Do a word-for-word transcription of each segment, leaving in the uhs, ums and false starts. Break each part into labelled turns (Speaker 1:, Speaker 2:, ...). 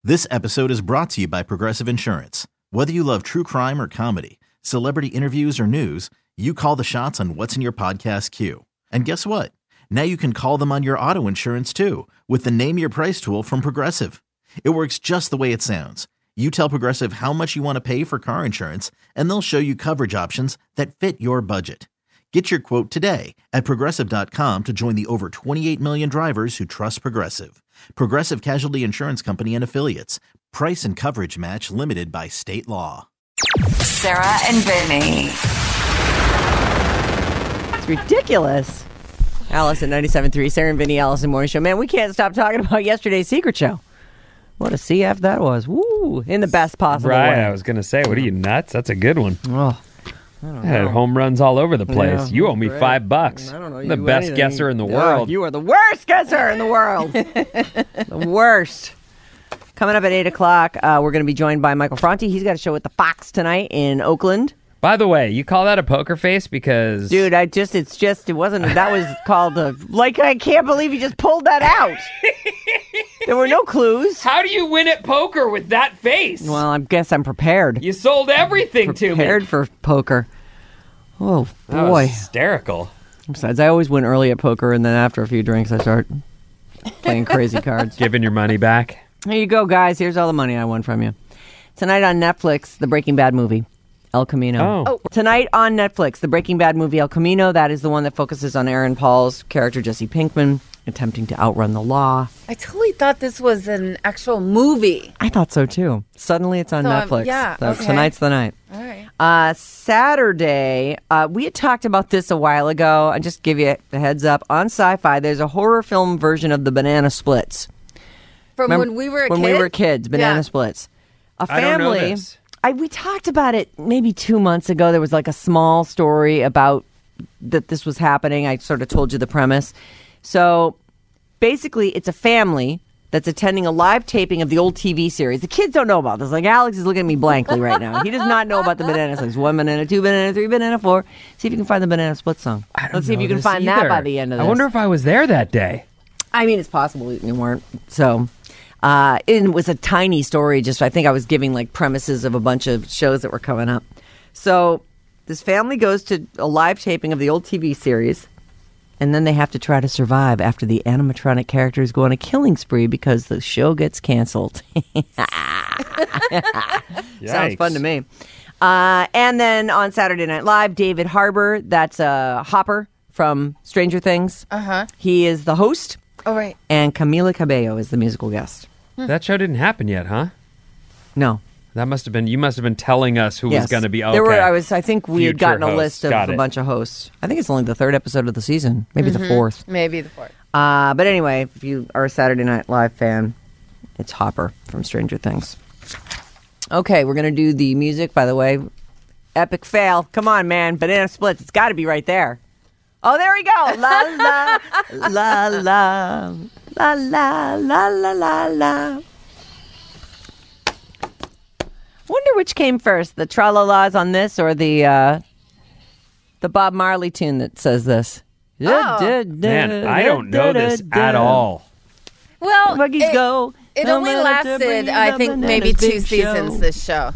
Speaker 1: This episode is brought to you by Progressive Insurance. Whether you love true crime or comedy, celebrity interviews or news, you call the shots on what's in your podcast queue. And guess what? Now you can call them on your auto insurance too with the Name Your Price tool from Progressive. It works just the way it sounds. You tell Progressive how much you want to pay for car insurance, and they'll show you coverage options that fit your budget. Get your quote today at Progressive dot com to join the over twenty-eight million drivers who trust Progressive. Progressive Casualty Insurance Company and Affiliates. Price and coverage match limited by state law.
Speaker 2: Sarah and Vinny.
Speaker 3: It's ridiculous. Alice at ninety-seven point three, Sarah and Vinny, Alice and Morning Show. Man, we can't stop talking about yesterday's Secret Show. What a C F that was. Woo! In the best possible
Speaker 4: right,
Speaker 3: way.
Speaker 4: I was going to say, what are you, nuts? That's a good one.
Speaker 3: Oh, I
Speaker 4: I
Speaker 3: don't
Speaker 4: had
Speaker 3: know.
Speaker 4: home runs all over the place.
Speaker 3: Yeah,
Speaker 4: you owe me
Speaker 3: great.
Speaker 4: five bucks.
Speaker 3: I don't know.
Speaker 4: I'm the
Speaker 3: you
Speaker 4: best
Speaker 3: anything.
Speaker 4: guesser in the
Speaker 3: Yeah,
Speaker 4: world.
Speaker 3: You are the worst guesser in the world. The worst. Coming up at eight o'clock, uh, we're going to be joined by Michael Franti. He's got a show at the Fox tonight in Oakland.
Speaker 4: By the way, you call that a poker face because...
Speaker 3: Dude, I just, it's just, it wasn't, that was called a, like, I can't believe you just pulled that out. There were no clues.
Speaker 4: How do you win at poker with that face?
Speaker 3: Well, I guess I'm prepared.
Speaker 4: You sold everything to me.
Speaker 3: Prepared for poker. Oh,
Speaker 4: That was
Speaker 3: boy.
Speaker 4: hysterical.
Speaker 3: Besides, I always win early at poker, and then after a few drinks, I start playing crazy cards.
Speaker 4: Giving your money back.
Speaker 3: Here you go, guys. Here's all the money I won from you. Tonight on Netflix, the Breaking Bad movie, El Camino.
Speaker 4: Oh.
Speaker 3: Tonight on Netflix, the Breaking Bad movie, El Camino. That is the one that focuses on Aaron Paul's character, Jesse Pinkman, attempting to outrun the law.
Speaker 5: I totally thought this was an actual movie.
Speaker 3: I thought so, too. Suddenly, it's on
Speaker 5: So, um,
Speaker 3: Netflix.
Speaker 5: yeah,
Speaker 3: So
Speaker 5: okay.
Speaker 3: Tonight's the night.
Speaker 5: All right.
Speaker 3: Uh, Saturday, uh, we had talked about this a while ago. I just give you a heads up. On Sci-Fi, there's a horror film version of the Banana Splits.
Speaker 5: From
Speaker 3: Remember-
Speaker 5: when we were a
Speaker 3: when
Speaker 5: kid?
Speaker 3: we were kids, Banana
Speaker 5: Yeah.
Speaker 3: Splits. A
Speaker 4: I don't know
Speaker 3: family.
Speaker 4: this.
Speaker 3: I, we talked about it maybe two months ago. There was like a small story about that this was happening. I sort of told you the premise. So basically, it's a family that's attending a live taping of the old T V series. The kids don't know about this. Like, Alex is looking at me blankly right now. He does not know about the Banana Splits. One banana, two banana, three banana, four. See if you can find the Banana Split song.
Speaker 4: I don't
Speaker 3: Let's see if
Speaker 4: know
Speaker 3: you can
Speaker 4: this
Speaker 3: find that
Speaker 4: either.
Speaker 3: by the end of this.
Speaker 4: I wonder if I was there that day.
Speaker 3: I mean, it's possible you weren't. So, uh, it was a tiny story. Just, I think I was giving like premises of a bunch of shows that were coming up. So, this family goes to a live taping of the old T V series, and then they have to try to survive after the animatronic characters go on a killing spree because the show gets canceled. Sounds fun to me. Uh, and then on Saturday Night Live, David Harbour, that's uh, Hopper from Stranger Things.
Speaker 5: Uh-huh.
Speaker 3: He is the host.
Speaker 5: Oh, right.
Speaker 3: And Camila Cabello is the musical guest.
Speaker 4: That show didn't happen yet, huh?
Speaker 3: No.
Speaker 4: That must have been, you must have been telling us who
Speaker 3: Yes.
Speaker 4: was going to be, okay.
Speaker 3: There were, I was, I think we had
Speaker 4: Future
Speaker 3: gotten a
Speaker 4: hosts.
Speaker 3: list of
Speaker 4: Got
Speaker 3: a
Speaker 4: it.
Speaker 3: bunch of hosts. I think it's only the third episode of the season, maybe the fourth.
Speaker 5: Maybe the fourth.
Speaker 3: Uh, but anyway, if you are a Saturday Night Live fan, it's Hopper from Stranger Things. Okay, we're going to do the music, by the way. Epic fail. Come on, man. Banana Splits. It's got to be right there. Oh, there we go. La, la, la, la, la, la, la, la, la, la. Wonder which came first, the tra-la-las on this or the uh, the Bob Marley tune that says this.
Speaker 5: Oh.
Speaker 4: Man, I don't know this at all.
Speaker 5: Well,
Speaker 3: Buggies
Speaker 5: it,
Speaker 3: go.
Speaker 5: it
Speaker 3: No
Speaker 5: only
Speaker 3: matter to
Speaker 5: lasted,
Speaker 3: bring
Speaker 5: I
Speaker 3: the
Speaker 5: think,
Speaker 3: bananas,
Speaker 5: maybe two
Speaker 3: big
Speaker 5: seasons,
Speaker 3: show.
Speaker 5: this show.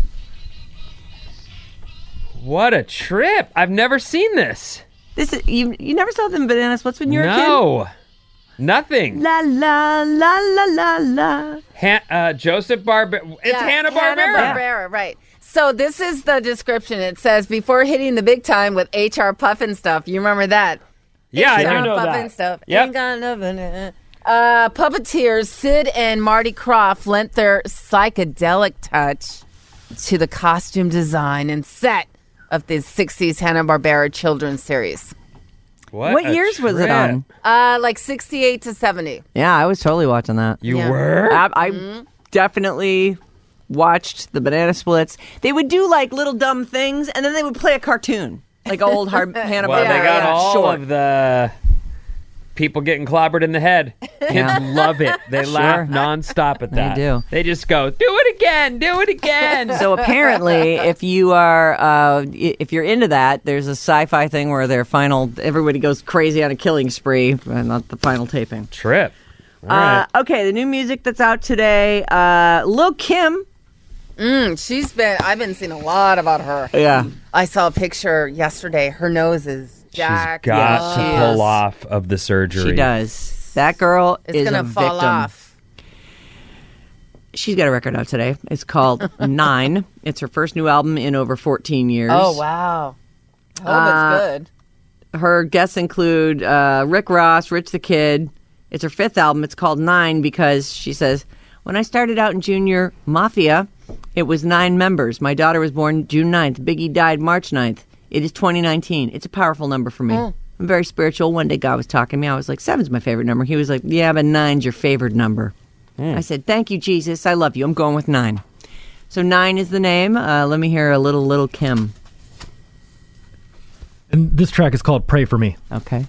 Speaker 4: What a trip. I've never seen this.
Speaker 3: This is you. You never saw them Banana Splits when you were a kid?
Speaker 4: No. Nothing.
Speaker 3: La la la la la la.
Speaker 4: Han- uh, Joseph Barber. It's
Speaker 5: Yeah,
Speaker 4: Hanna-Barbera.
Speaker 5: Hanna-Barbera, right. So this is the description. It says, before hitting the big time with H R Puffin stuff. You remember that?
Speaker 4: Yeah, I
Speaker 5: H R
Speaker 4: do know
Speaker 5: Puffin
Speaker 4: that.
Speaker 5: stuff.
Speaker 4: Yep.
Speaker 5: Ain't got nothing in it. Uh, puppeteers Sid and Marty Krofft lent their psychedelic touch to the costume design and set of the sixties Hanna-Barbera children's series.
Speaker 4: What,
Speaker 3: What
Speaker 4: a
Speaker 3: years was it
Speaker 4: trip.
Speaker 3: on?
Speaker 5: Uh, like sixty-eight to seventy.
Speaker 3: Yeah, I was totally watching that.
Speaker 4: You
Speaker 5: Yeah.
Speaker 4: were?
Speaker 3: I, I definitely watched the Banana Splits. They would do like little dumb things, and then they would play a cartoon, like old hard Hanna-Barbera.
Speaker 4: Well, they got
Speaker 5: yeah,
Speaker 4: all
Speaker 3: short.
Speaker 4: of the people getting clobbered in the head. Kids
Speaker 3: Yeah.
Speaker 4: love it. They laugh nonstop at that.
Speaker 3: do.
Speaker 4: They just go, do it again, do it again.
Speaker 3: So apparently, if you are, uh, i- if you're into that, there's a sci-fi thing where their final, everybody goes crazy on a killing spree, uh, not the final taping.
Speaker 4: Trip.
Speaker 3: Uh, okay, the new music that's out today. Uh, Lil Kim.
Speaker 5: Mm, she's been, I've been seeing a lot about her.
Speaker 3: Yeah.
Speaker 5: I saw a picture yesterday. Her nose is jacked.
Speaker 4: She's got
Speaker 5: up.
Speaker 4: to pull off of the surgery.
Speaker 3: She does. That girl
Speaker 5: It's
Speaker 3: is
Speaker 5: going
Speaker 3: a
Speaker 5: to fall
Speaker 3: victim.
Speaker 5: off.
Speaker 3: She's got a record out today. It's called Nine. It's her first new album in over fourteen years.
Speaker 5: Oh, wow. I hope
Speaker 3: Uh,
Speaker 5: it's good.
Speaker 3: Her guests include uh, Rick Ross, Rich the Kid. It's her fifth album. It's called Nine because she says, when I started out in Junior Mafia, it was nine members. My daughter was born June ninth. Biggie died March ninth. It is twenty nineteen. It's a powerful number for me.
Speaker 5: Mm.
Speaker 3: I'm very spiritual. One day God was talking to me. I was like, seven's my favorite number. He was like, yeah, but nine's your favorite number.
Speaker 4: Mm.
Speaker 3: I said, thank you, Jesus. I love you. I'm going with nine. So Nine is the name. Uh, let me hear a little, little Kim.
Speaker 6: And this track is called Pray For Me.
Speaker 3: Okay.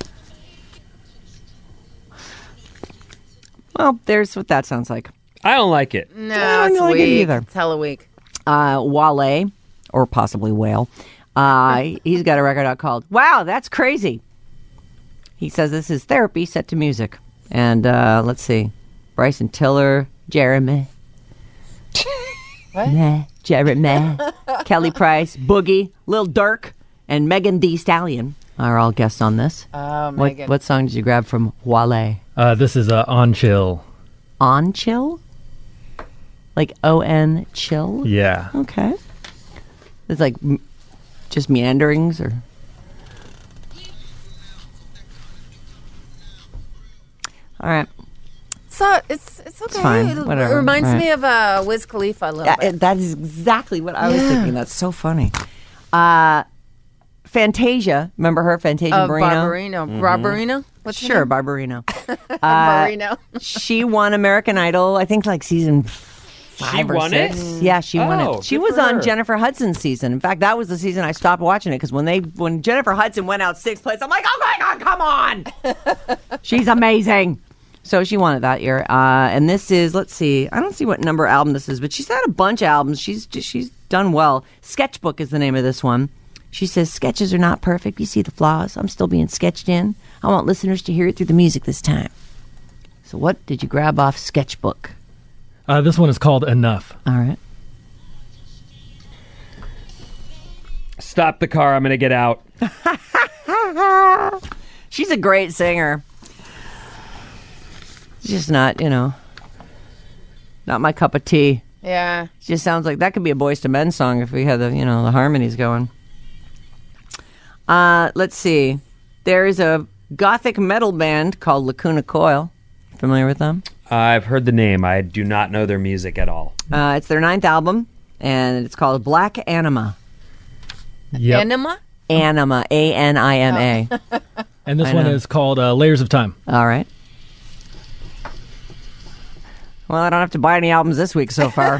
Speaker 3: Well, there's what that sounds like.
Speaker 4: I don't like it.
Speaker 5: No,
Speaker 3: I
Speaker 5: it's
Speaker 3: don't like it
Speaker 5: weak.
Speaker 3: either.
Speaker 5: It's hella weak.
Speaker 3: Uh, Wale, or possibly Whale, uh, he's got a record out called Wow, That's Crazy. He says this is therapy set to music. And uh, let's see. Bryson Tiller, Jeremy.
Speaker 5: What?
Speaker 3: Meh, Jeremy. Kelly Price, Boogie, Lil Durk, and Megan Thee Stallion are all guests on this.
Speaker 5: Oh,
Speaker 3: What,
Speaker 5: Megan.
Speaker 3: what song did you grab from Wale?
Speaker 6: Uh, this is uh, On Chill.
Speaker 3: On Chill? Like O N Chill?
Speaker 6: Yeah.
Speaker 3: Okay. It's like m- just meanderings or. All right.
Speaker 5: So it's it's okay.
Speaker 3: fine.
Speaker 5: It,
Speaker 3: Whatever.
Speaker 5: it reminds
Speaker 3: Right.
Speaker 5: me of uh, Wiz Khalifa a little
Speaker 3: Yeah,
Speaker 5: bit.
Speaker 3: it- that is exactly what I was
Speaker 5: Yeah.
Speaker 3: thinking. That's so funny. Uh, Fantasia. Remember her? Fantasia
Speaker 5: Uh,
Speaker 3: Barrino?
Speaker 5: Barbarino. Barbarino? What's her
Speaker 3: Sure,
Speaker 5: name?
Speaker 3: Barbarino. Uh,
Speaker 5: Barbarino.
Speaker 3: she won American Idol, I think like season five or
Speaker 4: won
Speaker 3: six.
Speaker 4: it?
Speaker 3: Yeah, she won
Speaker 4: Oh,
Speaker 3: it. She
Speaker 4: good
Speaker 3: was
Speaker 4: for
Speaker 3: on
Speaker 4: her.
Speaker 3: Jennifer Hudson's season. In fact, that was the season I stopped watching it because when they when Jennifer Hudson went out sixth place, I'm like, oh my God, come on. She's amazing. So she won it that year. Uh, and this is, let's see, I don't see what number album this is, but she's had a bunch of albums. She's she's done well. Sketchbook is the name of this one. She says, sketches are not perfect. You see the flaws. I'm still being sketched in. I want listeners to hear it through the music this time. So what did you grab off Sketchbook?
Speaker 6: Uh, this one is called Enough.
Speaker 3: All right.
Speaker 4: Stop the car. I'm going to get out.
Speaker 3: She's a great singer. It's just not, you know, not my cup of tea.
Speaker 5: Yeah.
Speaker 3: It just sounds like that could be a Boyz two Men song if we had the, you know, the harmonies going. Uh, let's see. There is a gothic metal band called Lacuna Coil. Familiar with them?
Speaker 4: I've heard the name. I do not know their music at all.
Speaker 3: Uh, it's their ninth album, and it's called Black Anima.
Speaker 6: Yep.
Speaker 5: Enema?
Speaker 3: Anima, A N I M A.
Speaker 6: And this
Speaker 3: I
Speaker 6: one
Speaker 3: know.
Speaker 6: is called uh, Layers of Time.
Speaker 3: All right. Well, I don't have to buy any albums this week so far.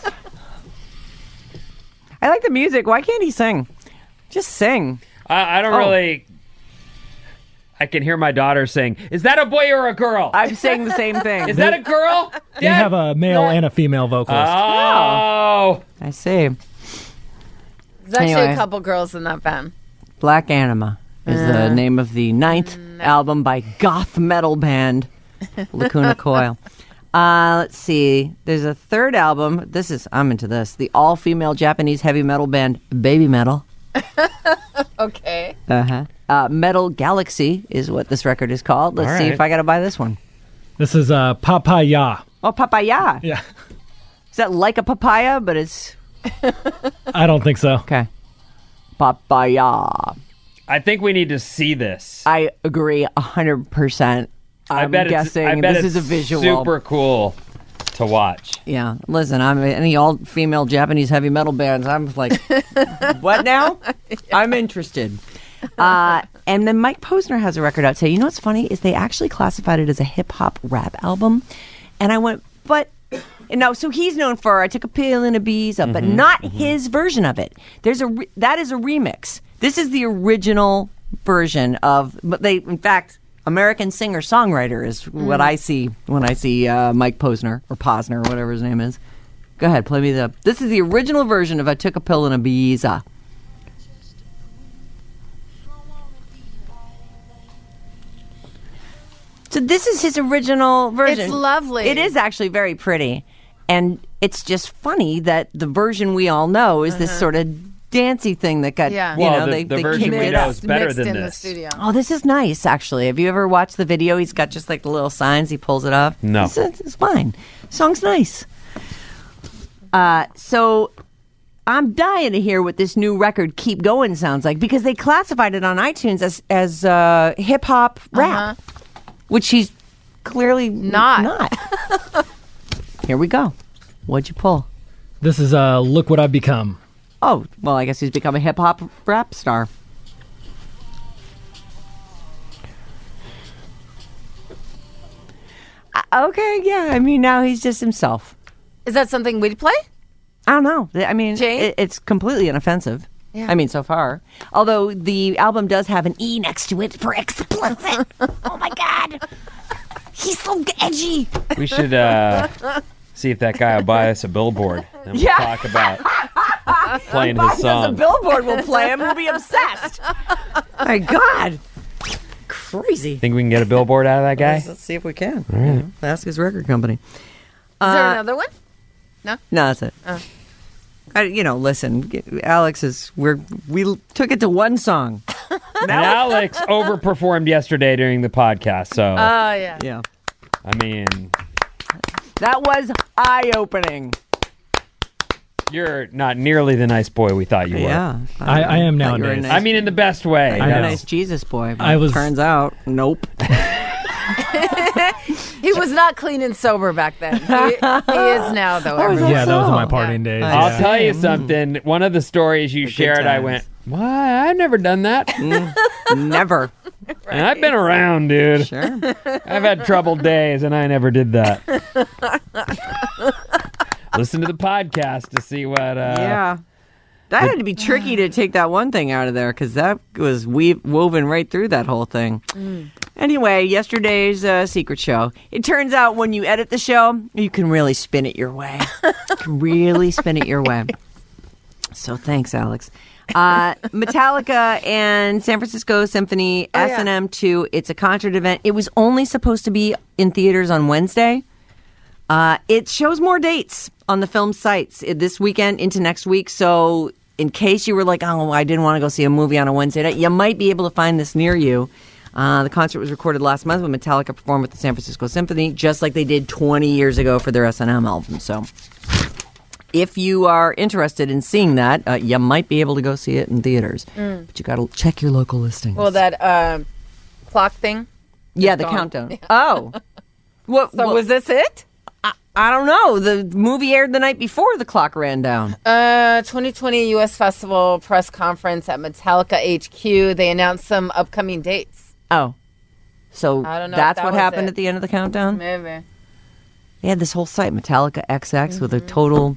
Speaker 3: I like the music. Why can't he sing? Just sing.
Speaker 4: I, I don't
Speaker 3: Oh.
Speaker 4: really... I can hear my daughter saying, is that a boy or a girl?
Speaker 3: I'm saying the same thing.
Speaker 4: Is that a girl?
Speaker 6: They have a male and a female vocalist.
Speaker 4: Oh.
Speaker 3: I see.
Speaker 5: There's actually
Speaker 3: Anyway.
Speaker 5: a couple girls in that band.
Speaker 3: Black Anima is the name of the ninth album by goth metal band Lacuna Coil. Uh, let's see. There's a third album. This is, I'm into this. The all-female Japanese heavy metal band Baby Metal.
Speaker 5: Okay.
Speaker 3: Uh-huh. Uh, Metal Galaxy is what this record is called. Let's
Speaker 4: All
Speaker 3: see
Speaker 4: right.
Speaker 3: if I got to buy this one.
Speaker 6: This is uh, Papaya.
Speaker 3: Oh, papaya.
Speaker 6: Yeah.
Speaker 3: Is that like a papaya, but it's...
Speaker 6: I don't think so.
Speaker 3: Okay. Papaya.
Speaker 4: I think we need to see this.
Speaker 3: I agree one hundred percent.
Speaker 4: I
Speaker 3: I'm
Speaker 4: bet
Speaker 3: guessing
Speaker 4: it's, I bet
Speaker 3: this
Speaker 4: it's
Speaker 3: is a visual.
Speaker 4: super cool to watch.
Speaker 3: Yeah. Listen, I'm any all-female Japanese heavy metal bands. I'm like, what now? I'm interested. Uh, and then Mike Posner has a record out today. You know what's funny is they actually classified it as a hip-hop rap album. And I went, but... No, so he's known for I Took a Pill in Ibiza, but not his version of it. There's a re- that is a remix. This is the original version of, but they, in fact, American singer-songwriter is what I see when I see uh, Mike Posner, or Posner, or whatever his name is. Go ahead, play me the, this is the original version of I Took a Pill in Ibiza. So this is his original version.
Speaker 5: It's lovely.
Speaker 3: It is actually very pretty. And it's just funny that the version we all know is this sort of dancey thing that got,
Speaker 5: Yeah.
Speaker 3: you
Speaker 4: Well,
Speaker 3: know,
Speaker 4: the-
Speaker 3: they,
Speaker 4: the
Speaker 3: they
Speaker 4: version
Speaker 3: kicked
Speaker 4: we
Speaker 3: it
Speaker 4: know
Speaker 3: up.
Speaker 4: is better
Speaker 5: mixed
Speaker 4: than
Speaker 5: in the
Speaker 4: this.
Speaker 5: studio.
Speaker 3: Oh, this is nice, actually. Have you ever watched the video? He's got just like the little signs. He pulls it up.
Speaker 4: No.
Speaker 3: It's, it's fine. Song's nice. Uh, so I'm dying to hear what this new record "Keep Going" sounds like because they classified it on iTunes as as uh, hip hop rap, which he's clearly
Speaker 5: Not.
Speaker 3: Not. Here we go. What'd you pull?
Speaker 6: This is uh, Look What I've Become.
Speaker 3: Oh, well, I guess he's become a hip hop rap star. Uh, okay, yeah. I mean, now he's just himself.
Speaker 5: Is that something we'd play?
Speaker 3: I don't know. I mean,
Speaker 5: Jane?
Speaker 3: it, it's completely inoffensive.
Speaker 5: Yeah.
Speaker 3: I mean, so far. Although the album does have an E next to it for explicit. Oh my God. He's so edgy.
Speaker 4: We should uh, see if that guy will buy us a billboard. And we'll
Speaker 3: Yeah.
Speaker 4: talk about playing his
Speaker 3: As a
Speaker 4: song.
Speaker 3: billboard will play him, we'll be obsessed. My God. Crazy.
Speaker 4: Think we can get a billboard out of that guy?
Speaker 3: Let's see if we can. All right. Ask his record company.
Speaker 5: Is there
Speaker 3: Uh,
Speaker 5: another one?
Speaker 3: No, that's it. I, you know, listen, Alex is, we're, we l- took it to one song.
Speaker 4: And Alex overperformed yesterday during the podcast, so
Speaker 5: Oh, yeah.
Speaker 3: Yeah.
Speaker 4: I mean,
Speaker 3: That was eye-opening.
Speaker 4: you're not nearly the nice boy we thought you were.
Speaker 3: Yeah.
Speaker 6: I, I am
Speaker 3: Thought you were a
Speaker 6: nowadays.
Speaker 3: nice-
Speaker 4: I mean, in the best way.
Speaker 3: You're
Speaker 6: I
Speaker 3: a
Speaker 6: know.
Speaker 3: nice Jesus boy. But
Speaker 6: I was-
Speaker 3: Turns out, nope.
Speaker 5: He was not clean and sober back then. He, he is now, though.
Speaker 3: Oh, is
Speaker 5: everyone.
Speaker 6: yeah, those are my
Speaker 3: so?
Speaker 6: partying days.
Speaker 3: I
Speaker 4: I'll
Speaker 6: yeah.
Speaker 4: tell you something. One of the stories you
Speaker 3: good
Speaker 4: shared, I
Speaker 3: times.
Speaker 4: went, "Why? I've never done that."
Speaker 3: Never.
Speaker 4: And I've been around, dude.
Speaker 3: Sure.
Speaker 4: I've had troubled days, and I never did that. Listen to the podcast to see what. Uh,
Speaker 3: Yeah. That had to be tricky to take that one thing out of there because that was weave- woven right through that whole thing. Anyway, yesterday's uh, secret show. It turns out when you edit the show, you can really spin it your way. You can really spin it your way. So thanks, Alex. Uh, Metallica and San Francisco Symphony
Speaker 5: Oh, yeah.
Speaker 3: S and M two. It's a concert event. It was only supposed to be in theaters on Wednesday. Uh, it shows more dates on the film sites uh, this weekend into next week. So in case you were like, oh, I didn't want to go see a movie on a Wednesday night, you might be able to find this near you. Uh, the concert was recorded last month when Metallica performed with the San Francisco Symphony, just like they did twenty years ago for their S and M album. So if you are interested in seeing that, uh, you might be able to go see it in theaters. But you got to check your local listings.
Speaker 5: Well, that uh, clock thing.
Speaker 3: yeah, the
Speaker 5: gone.
Speaker 3: countdown. Oh. What,
Speaker 5: So
Speaker 3: what-
Speaker 5: was this it?
Speaker 3: I don't know. The movie aired the night before the clock ran down.
Speaker 5: Uh, twenty twenty U S Festival press conference at Metallica H Q. They announced some upcoming dates.
Speaker 3: Oh. So
Speaker 5: I don't know
Speaker 3: that's
Speaker 5: if that
Speaker 3: what
Speaker 5: was
Speaker 3: happened
Speaker 5: it.
Speaker 3: at the end of the countdown?
Speaker 5: Maybe.
Speaker 3: They had this whole site, Metallica X X, with a total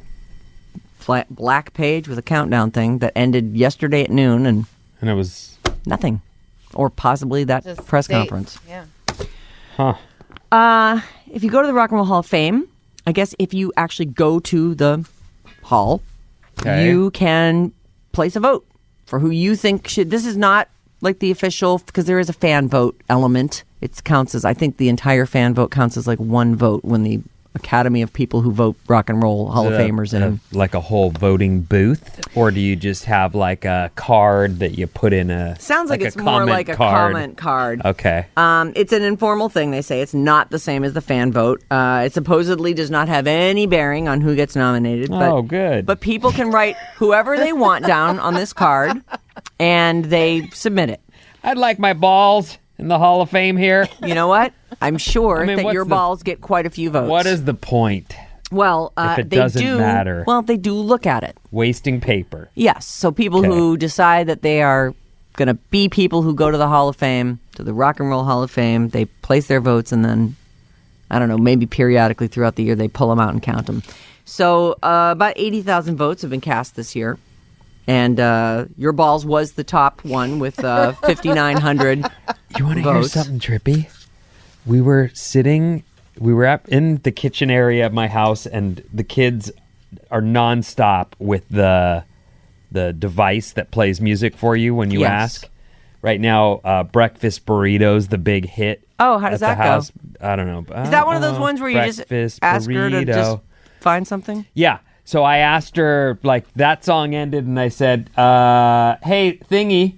Speaker 3: flat black page with a countdown thing that ended yesterday at noon and
Speaker 4: And it was,
Speaker 3: nothing. Or possibly that
Speaker 5: Just
Speaker 3: press
Speaker 5: dates.
Speaker 3: conference.
Speaker 5: Yeah.
Speaker 4: huh?
Speaker 3: Uh, if you go to the Rock and Roll Hall of Fame, I guess if you actually go to the hall,
Speaker 4: Okay.
Speaker 3: you can place a vote for who you think should. This is not like the official, because there is a fan vote element. It counts as, I think the entire fan vote counts as like one vote when the Academy of people who vote rock and roll Hall of
Speaker 4: Is it a-
Speaker 3: Famers
Speaker 4: a-
Speaker 3: in.
Speaker 4: like a whole voting booth, or do you just have like a card that you put in a?
Speaker 3: Sounds like,
Speaker 4: a
Speaker 3: it's more
Speaker 4: comment
Speaker 3: like a
Speaker 4: card?
Speaker 3: comment card.
Speaker 4: Okay.
Speaker 3: Um, it's an informal thing, they say. It's not the same as the fan vote. Uh, it supposedly does not have any bearing on who gets nominated. But,
Speaker 4: Oh, good.
Speaker 3: But people can write whoever they want down on this card, and they submit it.
Speaker 4: I'd like my balls in the Hall of Fame here.
Speaker 3: You know what? I'm sure
Speaker 4: I mean,
Speaker 3: that
Speaker 4: what's
Speaker 3: your
Speaker 4: the-
Speaker 3: balls get quite a few votes.
Speaker 4: What is the point?
Speaker 3: Well, uh,
Speaker 4: if it
Speaker 3: they
Speaker 4: doesn't
Speaker 3: do,
Speaker 4: matter?
Speaker 3: Well, they do look at it.
Speaker 4: Wasting paper.
Speaker 3: Yes. So people
Speaker 4: Okay.
Speaker 3: who decide that they are going to be people who go to the Hall of Fame, to the Rock and Roll Hall of Fame, they place their votes, and then, I don't know, maybe periodically throughout the year they pull them out and count them. So uh, about eighty thousand votes have been cast this year. And uh, Your Balls was the top one with uh, fifty-nine hundred
Speaker 4: You want to hear
Speaker 3: votes.
Speaker 4: something trippy? We were sitting, we were up in the kitchen area of my house, and the kids are nonstop with the the device that plays music for you when you
Speaker 3: Yes.
Speaker 4: ask. right now, uh, breakfast burritos, the big hit.
Speaker 3: Oh, how does
Speaker 4: at the
Speaker 3: that go?
Speaker 4: house. I don't know.
Speaker 3: Is that one of those ones where you
Speaker 4: breakfast
Speaker 3: just ask her to
Speaker 4: burrito.
Speaker 3: just find something?
Speaker 4: Yeah. So I asked her, like, that song ended, and I said, uh, hey, thingy,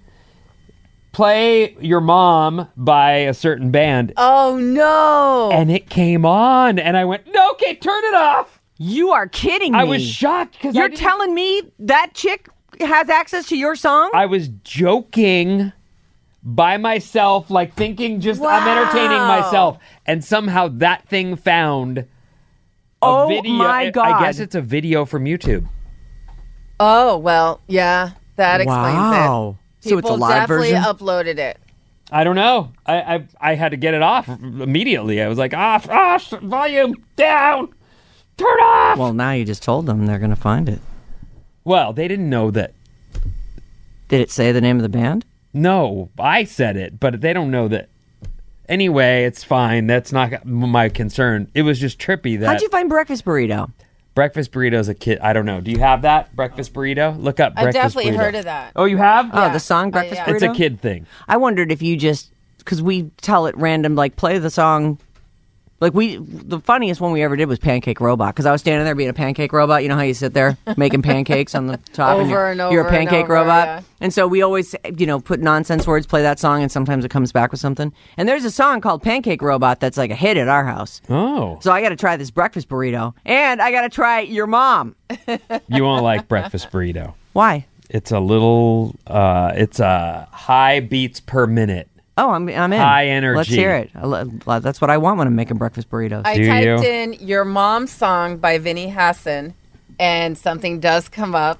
Speaker 4: play Your Mom by a certain band.
Speaker 5: Oh, no.
Speaker 4: And it came on, and I went, no, okay, turn it off.
Speaker 3: You are kidding me.
Speaker 4: I was shocked. because
Speaker 3: You're telling me that chick has access to your song?
Speaker 4: I was joking by myself, like thinking just I'm entertaining
Speaker 5: Wow.
Speaker 4: myself. And somehow that thing found a
Speaker 3: Oh,
Speaker 4: video.
Speaker 3: my
Speaker 4: I-
Speaker 3: God.
Speaker 4: I guess it's a video from YouTube.
Speaker 5: Oh, well, yeah, that explains
Speaker 3: Wow.
Speaker 5: it.
Speaker 3: So it's a
Speaker 5: People
Speaker 3: live
Speaker 5: definitely
Speaker 3: version?
Speaker 5: uploaded it.
Speaker 4: I don't know. I, I I had to get it off immediately. I was like, off, off, volume down, turn off.
Speaker 3: Well, now you just told them they're going to find it.
Speaker 4: Well, they didn't know that.
Speaker 3: Did it say the name of the band?
Speaker 4: No, I said it, but they don't know that. Anyway, it's fine. That's not my concern. It was just trippy that
Speaker 3: How'd you find Breakfast Burrito?
Speaker 4: breakfast burrito's a kid. I don't know. Do you have that breakfast burrito? Look up
Speaker 5: I've
Speaker 4: breakfast
Speaker 5: definitely
Speaker 4: burrito.
Speaker 5: heard of that.
Speaker 4: Oh, you have?
Speaker 3: Oh, the song Breakfast
Speaker 5: yeah.
Speaker 3: Burrito?
Speaker 4: It's a kid thing.
Speaker 3: I wondered if you just, because we tell it random, like play the song. Like we, the funniest one we ever did was Pancake Robot, because I was standing there being a pancake robot. You know how you sit there making pancakes on the top, and
Speaker 5: Over
Speaker 3: you're,
Speaker 5: and over
Speaker 3: you're a
Speaker 5: and
Speaker 3: pancake
Speaker 5: over,
Speaker 3: robot.
Speaker 5: yeah.
Speaker 3: And so we always, you know, put nonsense words, play that song, and sometimes it comes back with something. And there's a song called Pancake Robot that's like a hit at our house.
Speaker 4: Oh.
Speaker 3: So I got to try this breakfast burrito, and I got to try Your Mom.
Speaker 4: You won't like breakfast burrito.
Speaker 3: Why?
Speaker 4: It's a little, uh, it's a high beats per minute.
Speaker 3: Oh, I'm I'm in.
Speaker 4: High energy.
Speaker 3: Let's hear it. I lo- That's what I want when I'm making breakfast burritos.
Speaker 5: I
Speaker 4: Do
Speaker 5: typed
Speaker 4: you?
Speaker 5: in Your Mom's Song by Vinny Hassan, and something does come up.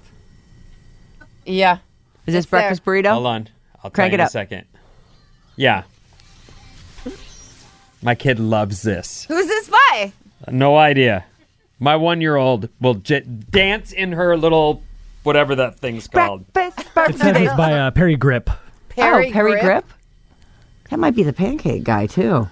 Speaker 5: Yeah.
Speaker 3: Is this
Speaker 5: it's there.
Speaker 3: breakfast burrito?
Speaker 4: Hold on. I'll
Speaker 3: Crank
Speaker 4: tell you
Speaker 3: it
Speaker 4: in
Speaker 3: up.
Speaker 4: a second. Yeah. My kid loves this.
Speaker 5: Who's this by?
Speaker 4: No idea. My one-year-old will j- dance in her little, whatever that thing's called.
Speaker 3: Breakfast,
Speaker 6: It
Speaker 3: breakfast.
Speaker 6: says it's by uh, Perry Grip.
Speaker 5: Perry
Speaker 3: oh, Perry
Speaker 5: Grip?
Speaker 3: Grip? That might be the pancake guy, too.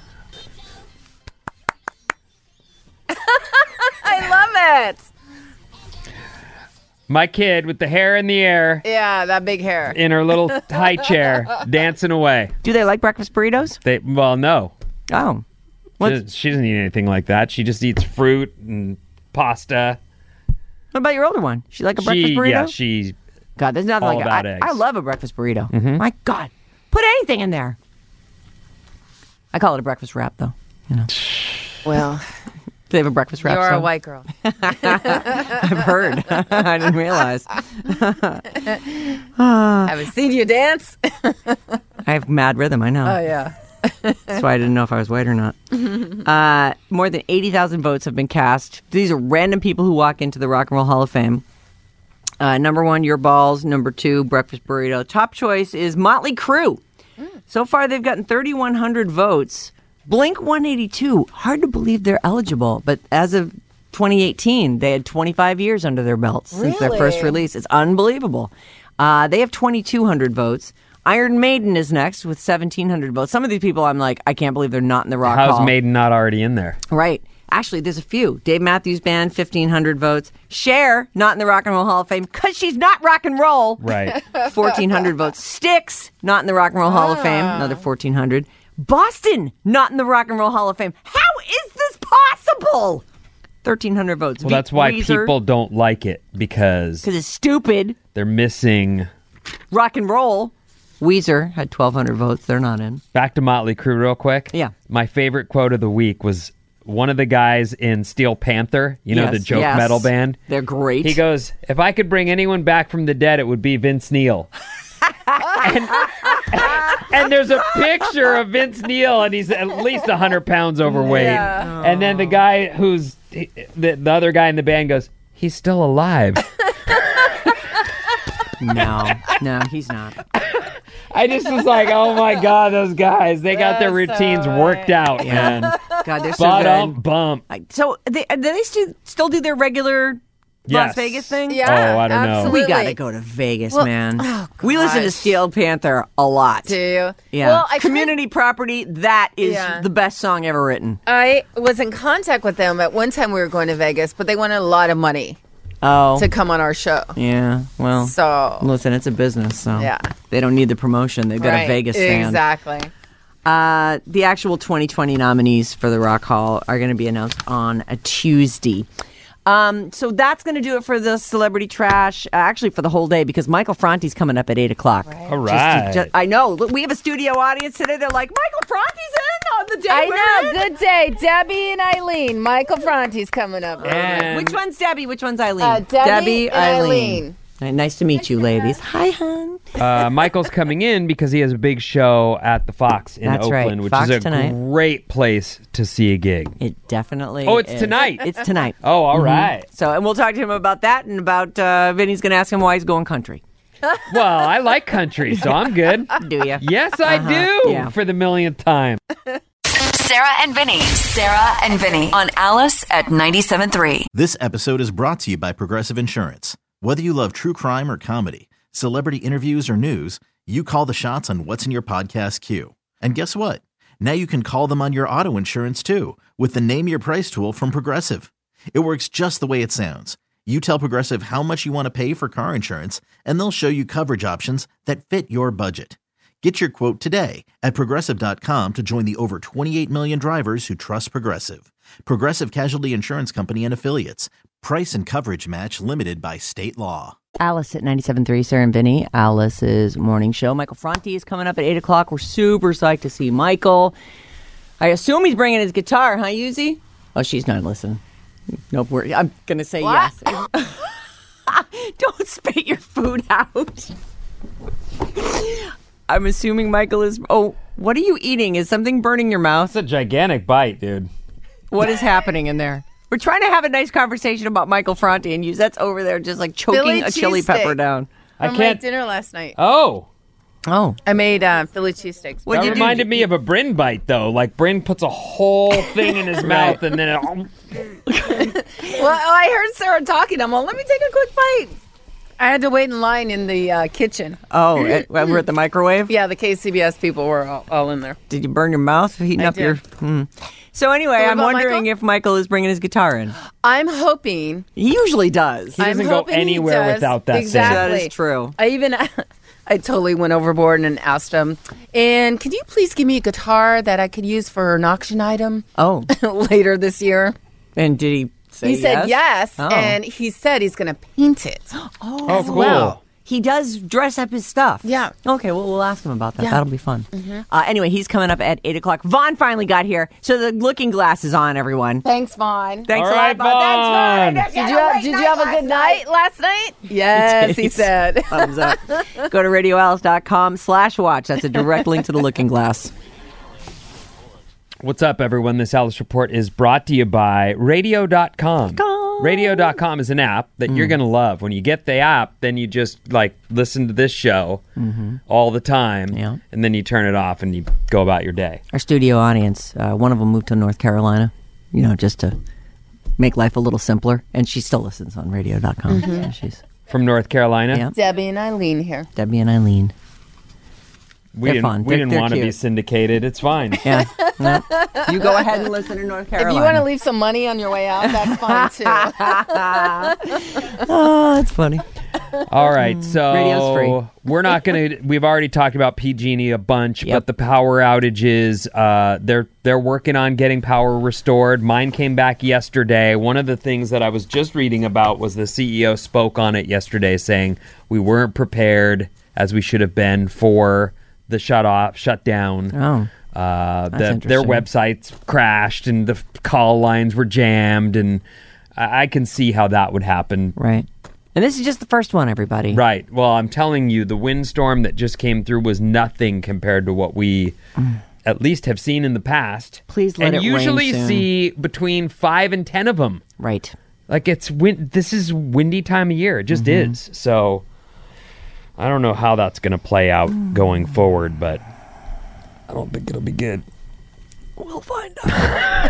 Speaker 5: I love it.
Speaker 4: My kid with the hair in the air
Speaker 5: Yeah, that big hair.
Speaker 4: in her little high chair dancing away.
Speaker 3: Do they like breakfast burritos?
Speaker 4: They well, no.
Speaker 3: Oh.
Speaker 4: She,
Speaker 3: What's,
Speaker 4: doesn't- she doesn't eat anything like that. She just eats fruit and pasta.
Speaker 3: what about your older one? She like a breakfast
Speaker 4: She
Speaker 3: burrito?
Speaker 4: yeah, she
Speaker 3: God, there's nothing
Speaker 4: all
Speaker 3: like
Speaker 4: about
Speaker 3: it.
Speaker 4: eggs.
Speaker 3: I, I love a breakfast burrito. My God. Put anything in there. I call it a breakfast wrap, though. You know.
Speaker 5: Well,
Speaker 3: Do they have a breakfast wrap
Speaker 5: you're a
Speaker 3: song?
Speaker 5: white girl.
Speaker 3: I've heard. I didn't realize.
Speaker 5: Haven't seen you dance.
Speaker 3: I have mad rhythm, I know.
Speaker 5: Oh, yeah.
Speaker 3: That's why I didn't know if I was white or not. Uh, more than eighty thousand votes have been cast. These are random people who walk into the Rock and Roll Hall of Fame. Uh, number one, Your Balls. Number two, Breakfast Burrito. Top choice is Motley Crue. So far, they've gotten thirty-one hundred votes. Blink one eighty-two. Hard to believe they're eligible, but as of twenty eighteen, they had twenty-five years under their belts since their first
Speaker 5: Really?
Speaker 3: release. It's unbelievable. Uh, they have twenty-two hundred votes. Iron Maiden is next with seventeen hundred votes. Some of these people, I'm like, I can't believe they're not in the Rock
Speaker 4: how's
Speaker 3: Hall.
Speaker 4: Maiden not already in there?
Speaker 3: Right. Actually, there's a few. Dave Matthews Band, fifteen hundred votes. Cher, not in the Rock and Roll Hall of Fame because she's not rock and roll.
Speaker 4: Right.
Speaker 3: fourteen hundred votes. Styx, not in the Rock and Roll Hall of Fame. Another fourteen hundred. Boston, not in the Rock and Roll Hall of Fame. How is this possible? thirteen hundred votes.
Speaker 4: Well, that's why
Speaker 3: Weezer,
Speaker 4: people don't like it because
Speaker 3: because it's stupid.
Speaker 4: they're missing.
Speaker 3: Rock and roll. Weezer had twelve hundred votes. They're not in.
Speaker 4: Back to Motley Crue real quick.
Speaker 3: Yeah.
Speaker 4: My favorite quote of the week was one of the guys in Steel Panther, you know,
Speaker 3: Yes,
Speaker 4: the joke
Speaker 3: yes.
Speaker 4: metal band.
Speaker 3: They're great.
Speaker 4: He goes, if I could bring anyone back from the dead, it would be Vince Neil. and, and there's a picture of Vince Neil, and he's at least one hundred pounds overweight.
Speaker 5: Yeah.
Speaker 4: And then the guy who's, the, the other guy in the band goes, he's still alive.
Speaker 3: No, no, he's not.
Speaker 4: I just was like, oh my God, those guys, they got their
Speaker 5: That's
Speaker 4: routines
Speaker 5: so
Speaker 4: worked out,
Speaker 3: Yeah.
Speaker 4: man.
Speaker 3: God, they're so
Speaker 4: But
Speaker 3: good.
Speaker 4: um, bump.
Speaker 3: Like, So, they, do they still, still do their regular Las
Speaker 4: Yes.
Speaker 3: Vegas thing?
Speaker 5: Yeah.
Speaker 4: Oh, I don't know.
Speaker 5: absolutely.
Speaker 3: We gotta go to Vegas,
Speaker 5: Well,
Speaker 3: man.
Speaker 5: oh,
Speaker 3: we listen to
Speaker 5: gosh.
Speaker 3: Steel Panther a lot.
Speaker 5: Do you?
Speaker 3: Yeah.
Speaker 5: Well, I tried-
Speaker 3: Community Property, that is
Speaker 5: Yeah.
Speaker 3: the best song ever written.
Speaker 5: I was in contact with them at one time we were going to Vegas, but they wanted a lot of money
Speaker 3: Oh.
Speaker 5: to come on our show.
Speaker 3: Yeah, well,
Speaker 5: So,
Speaker 3: listen, it's a business, so.
Speaker 5: yeah.
Speaker 3: They don't need the promotion. They've got
Speaker 5: Right,
Speaker 3: a Vegas fan.
Speaker 5: Exactly.
Speaker 3: Uh, the actual twenty twenty nominees for the Rock Hall are going to be announced on a Tuesday. Um, so that's going to do it for the celebrity trash, uh, actually for the whole day, because Michael Franti's coming up at eight o'clock.
Speaker 4: All right.
Speaker 3: Just- just- I know. Look, we have a studio audience today. They're like, Michael Franti's in on the day.
Speaker 5: I
Speaker 3: we're
Speaker 5: know.
Speaker 3: in."
Speaker 5: Good day. Debbie and Eileen. Michael Franti's coming up.
Speaker 4: And
Speaker 3: Which one's Debbie? Which one's Eileen?
Speaker 5: Uh, Debbie and Eileen.
Speaker 3: All right, nice to meet you, ladies. Hi, hon.
Speaker 4: uh, Michael's coming in because he has a big show at the Fox in
Speaker 3: That's right.
Speaker 4: Oakland, which
Speaker 3: Fox
Speaker 4: is a
Speaker 3: tonight.
Speaker 4: great place to see a gig.
Speaker 3: It definitely
Speaker 4: Oh, it's
Speaker 3: is.
Speaker 4: tonight.
Speaker 3: It's tonight.
Speaker 4: Oh, all right.
Speaker 3: So, and we'll talk to him about that and about uh, Vinny's going to ask him why he's going country.
Speaker 4: Well, I like country, so I'm good.
Speaker 3: Do you?
Speaker 4: Yes, I
Speaker 3: Uh-huh.
Speaker 4: do.
Speaker 3: Yeah.
Speaker 4: For the millionth time.
Speaker 2: Sarah and Vinny. Sarah and Vinny on Alice at ninety-seven point three.
Speaker 1: This episode is brought to you by Progressive Insurance. Whether you love true crime or comedy, celebrity interviews or news, you call the shots on what's in your podcast queue. And guess what? Now you can call them on your auto insurance too with the Name Your Price tool from Progressive. It works just the way it sounds. You tell Progressive how much you want to pay for car insurance, and they'll show you coverage options that fit your budget. Get your quote today at Progressive dot com to join the over twenty-eight million drivers who trust Progressive. Progressive Casualty Insurance Company and Affiliates. Price and coverage match limited by state law.
Speaker 3: Alice at ninety-seven point three, Sarah and Vinny, Alice's morning show. Michael Franti is coming up at eight o'clock. We're super psyched to see Michael. I assume he's bringing his guitar, huh, Yuzi? Oh, she's not listening. Nope, we're, I'm going to say
Speaker 5: What?
Speaker 3: yes. Don't spit your food out. I'm assuming Michael is... Oh, what are you eating? Is something burning your mouth?
Speaker 4: It's a gigantic bite, dude.
Speaker 3: What is happening in there? We're trying to have a nice conversation about Michael Franti, and Yuzette's over there just like choking
Speaker 5: Philly
Speaker 3: a chili pepper
Speaker 5: cheesesteak.
Speaker 3: down.
Speaker 4: I
Speaker 5: From
Speaker 4: can't.
Speaker 5: my dinner last night.
Speaker 4: Oh,
Speaker 3: Oh.
Speaker 5: I made uh, Philly cheesesteaks.
Speaker 3: What'd
Speaker 4: that
Speaker 3: you do?
Speaker 4: reminded me of a Bryn bite, though. Like Bryn puts a whole thing in his mouth, and then it,
Speaker 5: Well, I heard Sarah talking. I'm like, let me take a quick bite. I had to wait in line in the uh, kitchen.
Speaker 3: Oh, at, we're at the microwave?
Speaker 5: Yeah, the K C B S people were all, all in there.
Speaker 3: Did you burn your mouth heating
Speaker 5: I
Speaker 3: up your...
Speaker 5: did.
Speaker 3: Hmm. So anyway,
Speaker 5: So what
Speaker 3: I'm
Speaker 5: about
Speaker 3: wondering
Speaker 5: Michael?
Speaker 3: if Michael is bringing his guitar in.
Speaker 5: I'm hoping.
Speaker 3: He usually does.
Speaker 4: he doesn't
Speaker 5: I'm
Speaker 4: go
Speaker 5: hoping he
Speaker 4: anywhere
Speaker 5: does.
Speaker 4: without that
Speaker 5: Exactly.
Speaker 3: That is true.
Speaker 5: I even, I totally went overboard and asked him, and could you please give me a guitar that I could use for an auction item
Speaker 3: Oh,
Speaker 5: later this year?
Speaker 3: and did he say
Speaker 5: He said yes,
Speaker 3: Oh.
Speaker 5: and he said he's going to paint it.
Speaker 3: Oh,
Speaker 4: Oh, cool.
Speaker 3: wow. He does dress up his stuff.
Speaker 5: Yeah.
Speaker 3: Okay, well, we'll ask him about that.
Speaker 5: Yeah.
Speaker 3: That'll be fun. Uh, anyway, he's coming up at eight o'clock. Vaughn finally got here, so the looking glass is on, everyone.
Speaker 5: Thanks, Vaughn.
Speaker 3: Thanks
Speaker 4: All
Speaker 3: a
Speaker 4: right,
Speaker 3: lot, Vaughn.
Speaker 4: Vaughn.
Speaker 3: Thanks, Vaughn.
Speaker 5: Did you have, did you have a good night last night? Yes, he said.
Speaker 3: Thumbs up. Go to radio alice dot com slash watch. That's a direct link to the looking glass.
Speaker 4: What's up, everyone? This Alice Report is brought to you by radio dot com. radio dot com is an app that
Speaker 3: Mm.
Speaker 4: you're going to love. When you get the app, then you just like listen to this show all the time,
Speaker 3: Mm-hmm. Yeah.
Speaker 4: and then you turn it off and you go about your day.
Speaker 3: Our studio audience, uh, one of them moved to North Carolina, you know, just to make life a little simpler. And she still listens on radio dot com. So she's
Speaker 4: From North Carolina,
Speaker 3: Yeah.
Speaker 5: Debbie and Eileen here.
Speaker 3: Debbie and Eileen.
Speaker 4: we
Speaker 3: They're
Speaker 4: didn't,
Speaker 3: fun.
Speaker 4: we
Speaker 3: They're-
Speaker 4: didn't
Speaker 3: they're
Speaker 4: want to be
Speaker 3: cute.
Speaker 4: syndicated. It's fine.
Speaker 3: Yeah. No. You go ahead and listen to North Carolina.
Speaker 5: If you want to leave some money on your way out, that's fine too.
Speaker 3: Oh, that's funny.
Speaker 4: All right, so
Speaker 3: Radio's free.
Speaker 4: we're not going to. We've already talked about P G and E a bunch,
Speaker 3: Yep.
Speaker 4: but the power outages, uh, they're they're working on getting power restored. Mine came back yesterday. One of the things that I was just reading about was the C E O spoke on it yesterday, saying we weren't prepared as we should have been for the shut off, shut down.
Speaker 3: Oh.
Speaker 4: Uh,
Speaker 3: That's
Speaker 4: the, their
Speaker 3: interesting.
Speaker 4: websites crashed and the call lines were jammed, and I, I can see how that would happen.
Speaker 3: Right. And this is just the first one, everybody.
Speaker 4: Right. Well, I'm telling you, the windstorm that just came through was nothing compared to what we at least have seen in the past.
Speaker 3: Please let
Speaker 4: and
Speaker 3: it rain
Speaker 4: usually
Speaker 3: soon.
Speaker 4: see between five and ten of them.
Speaker 3: Right.
Speaker 4: Like it's win- this is windy time of year. It just
Speaker 3: Mm-hmm.
Speaker 4: is. So I don't know how that's going to play out going forward, but I don't think it'll be good.
Speaker 3: We'll find out.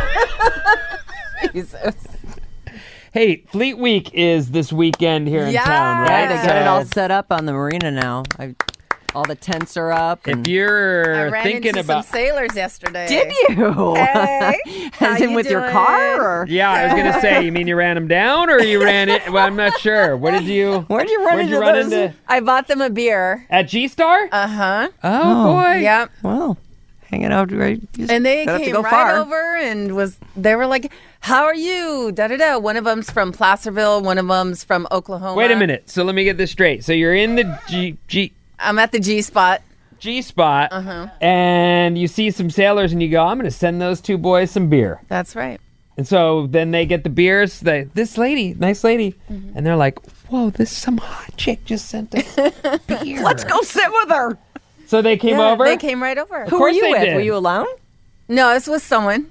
Speaker 5: Jesus.
Speaker 4: Hey, Fleet Week is this weekend here in
Speaker 5: Yes.
Speaker 4: town,
Speaker 3: Yeah,
Speaker 4: right?
Speaker 3: they got it all
Speaker 4: So-
Speaker 3: set up on the marina now. I, All the tents are up.
Speaker 4: If
Speaker 3: and-
Speaker 5: I
Speaker 4: you're
Speaker 5: ran
Speaker 4: thinking
Speaker 5: into
Speaker 4: about,
Speaker 5: some sailors yesterday.
Speaker 3: Did you?
Speaker 5: Hey, how
Speaker 3: As in
Speaker 5: you
Speaker 3: with your
Speaker 5: doing?
Speaker 3: car? Or?
Speaker 4: yeah, I was gonna say, you mean you ran them down or you ran it? Well, I'm not sure. What did you?
Speaker 3: Where'd you run
Speaker 4: Where'd
Speaker 3: into
Speaker 4: you run
Speaker 3: those?
Speaker 4: into?
Speaker 5: I bought them a beer.
Speaker 4: At G Star?
Speaker 5: Uh huh.
Speaker 4: oh, boy.
Speaker 5: Yep.
Speaker 3: Well, hanging out right. you
Speaker 5: And they
Speaker 3: don't have to
Speaker 5: came
Speaker 3: go
Speaker 5: right
Speaker 3: far.
Speaker 5: over and was they were like, "How are you?" Da da da. One of them's from Placerville. One of them's from Oklahoma.
Speaker 4: Wait a minute. So let me get this straight. So you're in the G G
Speaker 5: I'm at the G spot.
Speaker 4: G spot,
Speaker 5: Uh-huh.
Speaker 4: and you see some sailors, and you go, "I'm going to send those two boys some beer."
Speaker 5: That's right.
Speaker 4: And so then they get the beers. They, this lady, nice lady,
Speaker 5: Mm-hmm.
Speaker 4: and they're like, "Whoa, this some hot chick just sent us beer."
Speaker 3: Let's go sit with her.
Speaker 4: So they came
Speaker 5: Yeah,
Speaker 4: over.
Speaker 5: They came right over.
Speaker 3: Who were
Speaker 4: course
Speaker 3: you
Speaker 4: they
Speaker 3: with?
Speaker 4: did.
Speaker 3: Were you alone?
Speaker 5: No, this was someone.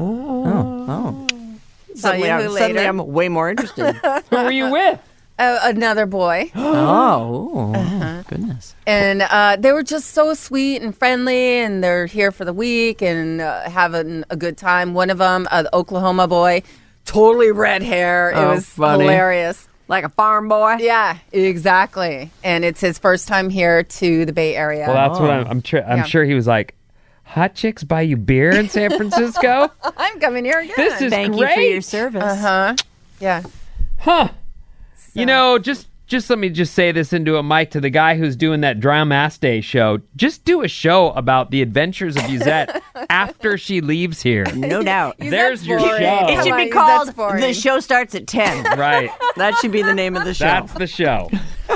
Speaker 3: Oh.
Speaker 5: Tell
Speaker 3: Suddenly,
Speaker 5: you
Speaker 3: I'm,
Speaker 5: who
Speaker 3: suddenly
Speaker 5: later.
Speaker 3: I'm way more interested.
Speaker 4: Who were you with?
Speaker 5: Uh, another boy.
Speaker 3: oh,
Speaker 5: Uh-huh.
Speaker 3: goodness.
Speaker 5: And uh, they were just so sweet and friendly, and they're here for the week and uh, having a good time. One of them, uh, the Oklahoma boy, totally red hair. It
Speaker 3: Oh,
Speaker 5: was
Speaker 3: funny.
Speaker 5: hilarious.
Speaker 3: Like a farm boy?
Speaker 5: Yeah, exactly. And it's his first time here to the Bay Area.
Speaker 4: Well, that's what I'm. I'm, tr- I'm
Speaker 5: Yeah.
Speaker 4: sure he was like, "Hot chicks buy you beer in San Francisco."
Speaker 5: I'm coming here again.
Speaker 4: This is
Speaker 3: Thank
Speaker 4: great.
Speaker 3: you for your service.
Speaker 5: Uh huh. Yeah.
Speaker 4: Huh. You know, just just let me just say this into a mic to the guy who's doing that Dramaste show. Just do a show about the adventures of Yuzette after she leaves here.
Speaker 3: No doubt.
Speaker 5: You-
Speaker 4: There's
Speaker 5: that's
Speaker 4: your
Speaker 5: boring.
Speaker 4: show.
Speaker 3: It
Speaker 5: Come
Speaker 3: should
Speaker 5: on,
Speaker 3: be
Speaker 5: you-
Speaker 3: called
Speaker 5: that's boring.
Speaker 3: The Show Starts at ten.
Speaker 4: Right.
Speaker 3: That should be the name of the show.
Speaker 4: That's the show.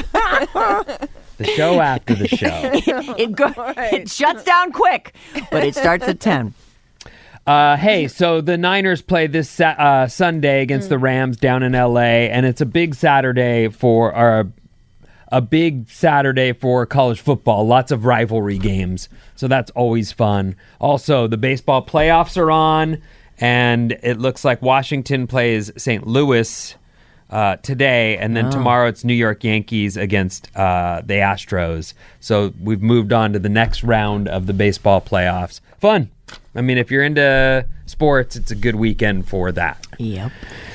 Speaker 4: The show after the show.
Speaker 3: it, go- it shuts down quick, but it starts at ten.
Speaker 4: Uh, hey, so the Niners play this sa- uh, Sunday against the Rams down in L A, and it's a big Saturday for or a, a big Saturday for college football. Lots of rivalry games, so that's always fun. Also, the baseball playoffs are on, and it looks like Washington plays Saint Louis uh, today, and then tomorrow it's New York Yankees against uh, the Astros. So we've moved on to the next round of the baseball playoffs. Fun. I mean, if you're into sports, it's a good weekend for that.
Speaker 3: Yep.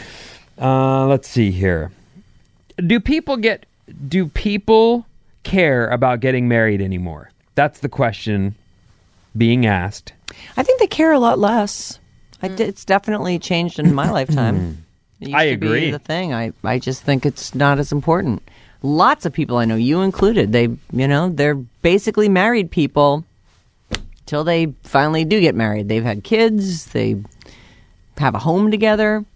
Speaker 4: Uh, let's see here. Do people get? Do people care about getting married anymore? That's the question being asked.
Speaker 3: I think they care a lot less. I d- it's definitely changed in my lifetime. It used
Speaker 4: I
Speaker 3: to be
Speaker 4: agree.
Speaker 3: the thing. I, I just think it's not as important. Lots of people I know, you included, they, you know, they're basically married people till they finally do get married. They've had kids, they have a home together.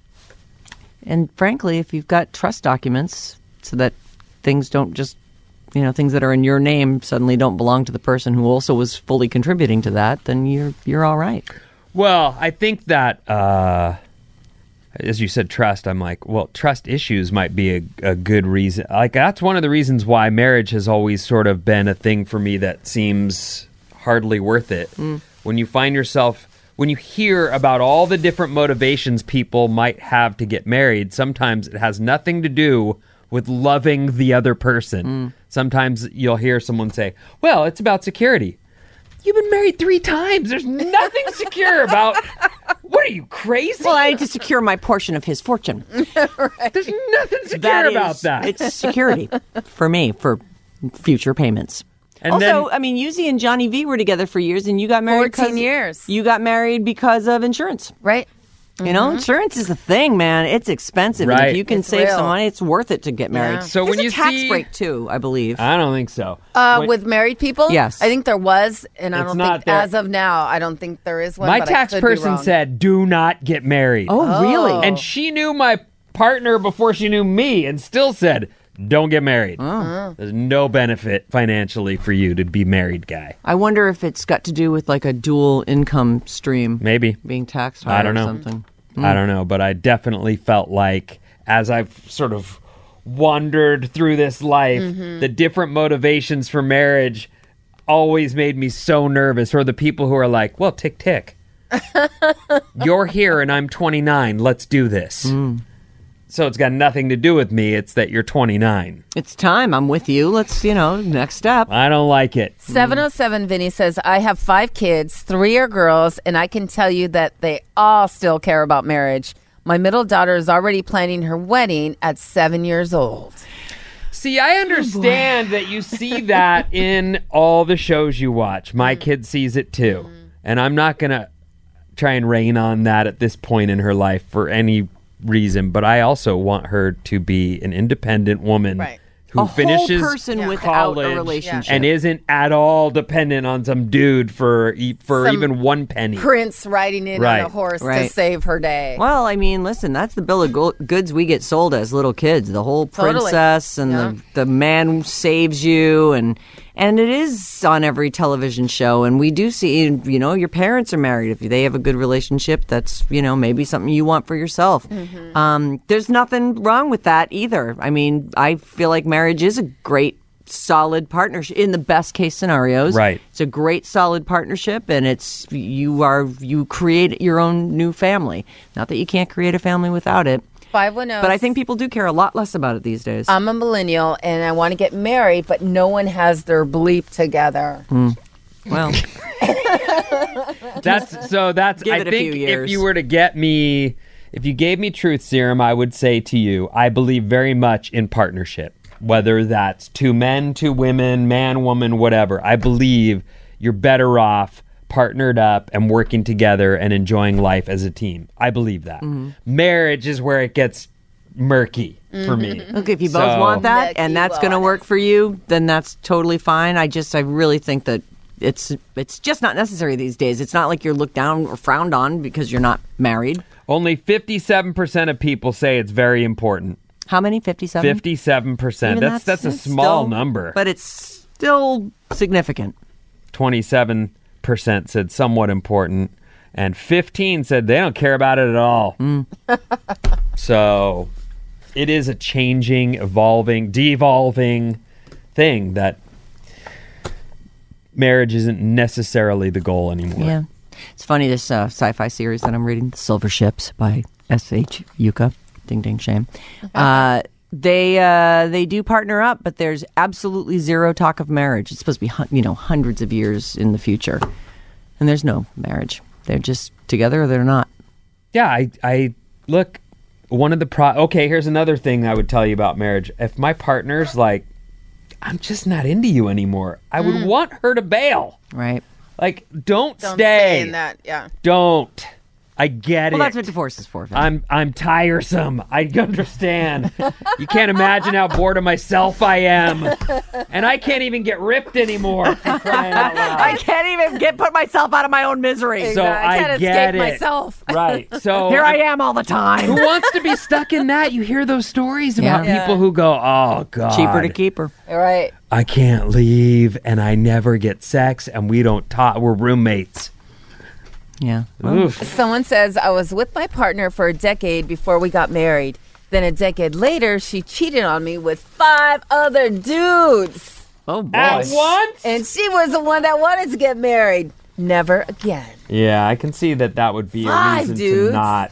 Speaker 3: And frankly, if you've got trust documents so that things don't just, you know, things that are in your name suddenly don't belong to the person who also was fully contributing to that, then you're you're all right.
Speaker 4: Well, I think that, uh, as you said, trust, I'm like, well, trust issues might be a, a good reason. Like, that's one of the reasons why marriage has always sort of been a thing for me that seems hardly worth it.
Speaker 3: Mm.
Speaker 4: When you find yourself, when you hear about all the different motivations people might have to get married, sometimes it has nothing to do with loving the other person.
Speaker 3: Mm.
Speaker 4: Sometimes you'll hear someone say, well, it's about security. You've been married three times. There's nothing secure about. What are you, crazy?
Speaker 3: Well, I need to secure my portion of his fortune.
Speaker 4: There's nothing secure
Speaker 3: That
Speaker 4: about
Speaker 3: is-
Speaker 4: that.
Speaker 3: It's security for me for future payments.
Speaker 4: And
Speaker 3: also,
Speaker 4: then-
Speaker 3: I mean, Yuzi and Johnny V were together for years, and you got married.
Speaker 5: fourteen
Speaker 3: 'cause-
Speaker 5: years.
Speaker 3: You got married because of insurance.
Speaker 5: Right?
Speaker 3: You know, insurance is a thing, man. It's expensive, and
Speaker 4: Right.
Speaker 3: if you can
Speaker 5: It's
Speaker 3: save some
Speaker 5: real.
Speaker 3: money, it's worth it to get married.
Speaker 5: Yeah.
Speaker 4: So
Speaker 3: There's
Speaker 4: when
Speaker 3: a
Speaker 4: you
Speaker 3: tax
Speaker 4: see-
Speaker 3: break too, I believe.
Speaker 4: I don't think so.
Speaker 5: Uh,
Speaker 4: When-
Speaker 5: with married people?
Speaker 3: Yes.
Speaker 5: I think there was, and I
Speaker 4: It's
Speaker 5: don't
Speaker 4: not
Speaker 5: think,
Speaker 4: there.
Speaker 5: as of now, I don't think there is one.
Speaker 4: my
Speaker 5: but I
Speaker 4: tax
Speaker 5: could be
Speaker 4: person
Speaker 5: wrong.
Speaker 4: said, do not get married.
Speaker 3: oh, really?
Speaker 4: And she knew my partner before she knew me and still said, don't get married.
Speaker 3: Oh.
Speaker 4: There's no benefit financially for you to be married, guy.
Speaker 3: I wonder if it's got to do with like a dual income stream,
Speaker 4: Maybe.
Speaker 3: being taxed higher
Speaker 4: I don't know.
Speaker 3: or something.
Speaker 4: I don't know, but I definitely felt like as I've sort of wandered through this life,
Speaker 5: Mm-hmm.
Speaker 4: the different motivations for marriage always made me so nervous. Or the people who are like, well, tick, tick. You're here and I'm twenty-nine. Let's do this.
Speaker 3: Mm.
Speaker 4: So it's got nothing to do with me. It's that you're twenty-nine.
Speaker 3: It's time. I'm with you. Let's, you know, next step.
Speaker 4: I don't like it.
Speaker 5: seven oh seven Vinny says, I have five kids, three are girls, and I can tell you that they all still care about marriage. My middle daughter is already planning her wedding at seven years old.
Speaker 4: See, I understand that you see that in all the shows you watch. My kid sees it too. Mm. And I'm not going to try and rain on that at this point in her life for any reason. But I also want her to be an independent woman.
Speaker 5: Right.
Speaker 4: Who
Speaker 3: a
Speaker 4: finishes
Speaker 3: whole person
Speaker 4: yeah.
Speaker 3: without
Speaker 4: college
Speaker 3: a relationship
Speaker 4: and isn't at all dependent on some dude for e- for
Speaker 5: Some
Speaker 4: even one penny.
Speaker 5: Prince riding in
Speaker 4: Right.
Speaker 5: on a horse
Speaker 3: Right.
Speaker 5: to save her day.
Speaker 3: Well, I mean, listen, that's the bill of go- goods we get sold as little kids. The whole
Speaker 5: Totally.
Speaker 3: princess and
Speaker 5: Yeah.
Speaker 3: the, the man saves you. And and it is on every television show. And we do see, you know, your parents are married. If they have a good relationship, that's, you know, maybe something you want for yourself.
Speaker 5: Mm-hmm.
Speaker 3: Um, there's nothing wrong with that either. I mean, I feel like marriage is a great, solid partnership in the best case scenarios.
Speaker 4: Right.
Speaker 3: It's a great solid partnership, and it's you are you create your own new family. Not that you can't create a family without it,
Speaker 5: five one zero.
Speaker 3: but I think people do care a lot less about it these days.
Speaker 5: I'm a millennial and I want to get married, but no one has their bleep together.
Speaker 3: Well,
Speaker 4: That's so that's
Speaker 3: Give
Speaker 4: I
Speaker 3: it a
Speaker 4: think
Speaker 3: few
Speaker 4: if
Speaker 3: years.
Speaker 4: you were to get me if you gave me truth serum, I would say to you, I believe very much in partnership. Whether that's two men, two women, man, woman, whatever. I believe you're better off partnered up and working together and enjoying life as a team. I believe that.
Speaker 3: Mm-hmm.
Speaker 4: Marriage is where it gets murky for me.
Speaker 3: okay, if you both
Speaker 4: So-
Speaker 3: want that
Speaker 5: Nicky
Speaker 3: and that's going to
Speaker 5: want
Speaker 3: work for you, then that's totally fine. I just I really think that it's it's just not necessary these days. It's not like you're looked down or frowned on because you're not married.
Speaker 4: Only fifty-seven percent of people say it's very important.
Speaker 3: How many? fifty-seven?
Speaker 4: fifty-seven percent.
Speaker 3: Even
Speaker 4: That's that's a
Speaker 3: it's
Speaker 4: small
Speaker 3: still-
Speaker 4: number.
Speaker 3: But it's still significant.
Speaker 4: twenty-seven percent said somewhat important, and fifteen said they don't care about it at all. So it is a changing, evolving, devolving thing that marriage isn't necessarily the goal anymore.
Speaker 3: Yeah. It's funny, this uh, sci-fi series that I'm reading, The Silver Ships by S H Yuka, ding ding shame. Uh, they uh, they do partner up, but there's absolutely zero talk of marriage. It's supposed to be hun- you know hundreds of years in the future, and there's no marriage. They're just together or they're not.
Speaker 4: Yeah, I, I look, one of the pro. Okay, here's another thing I would tell you about marriage. If my partner's like, I'm just not into you anymore, I would want her to bail.
Speaker 3: Right.
Speaker 4: Like, don't,
Speaker 5: Don't
Speaker 4: stay.
Speaker 5: stay in that. Yeah.
Speaker 4: Don't. I get
Speaker 3: Well,
Speaker 4: it.
Speaker 3: that's what divorce is for. Vin.
Speaker 4: I'm I'm tiresome. I understand. You can't imagine how bored of myself I am, and I can't even get ripped anymore. For crying out loud.
Speaker 3: I can't even get put myself out of my own misery.
Speaker 4: So
Speaker 5: I
Speaker 4: I
Speaker 5: can't
Speaker 4: get
Speaker 5: escape
Speaker 4: it.
Speaker 5: myself.
Speaker 4: Right. So
Speaker 3: Here I am all the time.
Speaker 4: Who wants to be stuck in that? You hear those stories about
Speaker 3: Yeah.
Speaker 4: people who go, "Oh God,
Speaker 3: Cheaper to keep her.
Speaker 5: All right.
Speaker 4: I can't leave, and I never get sex, and we don't talk. We're roommates."
Speaker 3: Yeah.
Speaker 4: Oof.
Speaker 5: Someone says, I was with my partner for a decade before we got married. Then a decade later, she cheated on me with five other dudes.
Speaker 3: Oh boy.
Speaker 4: At once?
Speaker 5: And she was the one that wanted to get married. Never again.
Speaker 4: Yeah, I can see that that would be a
Speaker 5: Five
Speaker 4: reason
Speaker 5: dudes?
Speaker 4: to not.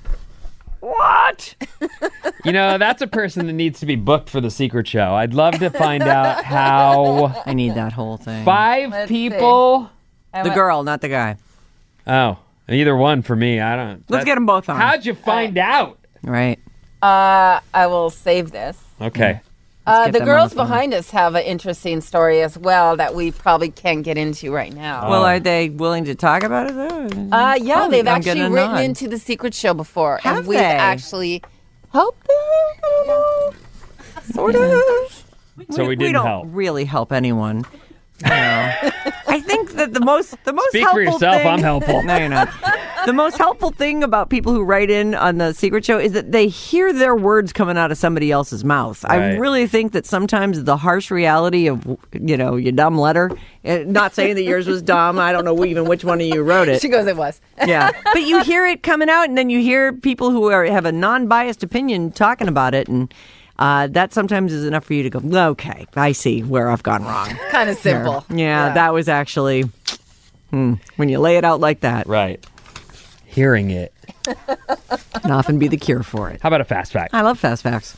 Speaker 4: What? You know, that's a person that needs to be booked for the Secret Show. I'd love to find out how
Speaker 3: I need that whole thing.
Speaker 4: 5
Speaker 5: Let's
Speaker 4: people.
Speaker 3: The girl, not the guy.
Speaker 4: Oh, either one for me. I don't.
Speaker 3: Let's
Speaker 4: that-
Speaker 3: get them both on.
Speaker 4: How'd you find out?
Speaker 3: Right.
Speaker 5: Uh, I will save this.
Speaker 4: Okay.
Speaker 5: Uh,
Speaker 3: get
Speaker 5: the
Speaker 3: them on
Speaker 5: girls
Speaker 3: the phone.
Speaker 5: behind us have an interesting story as well that we probably can't get into right now.
Speaker 3: Well, are they willing to talk about it though?
Speaker 5: Uh, yeah,
Speaker 3: Oh,
Speaker 5: they've
Speaker 3: I'm
Speaker 5: actually
Speaker 3: getting a
Speaker 5: written
Speaker 3: nod.
Speaker 5: into the Secret Show before,
Speaker 3: Have
Speaker 5: and we've
Speaker 3: they?
Speaker 5: actually helped them. I don't know. Sort of.
Speaker 4: So we didn't
Speaker 3: don't
Speaker 4: help.
Speaker 3: really help anyone. No. I think that the most the most
Speaker 4: Speak
Speaker 3: helpful
Speaker 4: for yourself.
Speaker 3: thing-
Speaker 4: I'm helpful.
Speaker 3: No, you're not. The most helpful thing about people who write in on the Secret Show is that they hear their words coming out of somebody else's mouth. I
Speaker 4: Right.
Speaker 3: really think that sometimes the harsh reality of, you know, your dumb letter, eh, not saying that yours was dumb. I don't know even which one of you wrote it.
Speaker 5: She goes, it was.
Speaker 3: Yeah. But you hear it coming out, and then you hear people who are, have a non-biased opinion talking about it, and uh, that sometimes is enough for you to go, okay, I see where I've gone wrong.
Speaker 5: Kind of simple.
Speaker 3: Yeah, that was actually, hmm, when you lay it out like that,
Speaker 4: Right. Hearing it.
Speaker 3: can often be the cure for it.
Speaker 4: How about a fast fact?
Speaker 3: I love fast facts.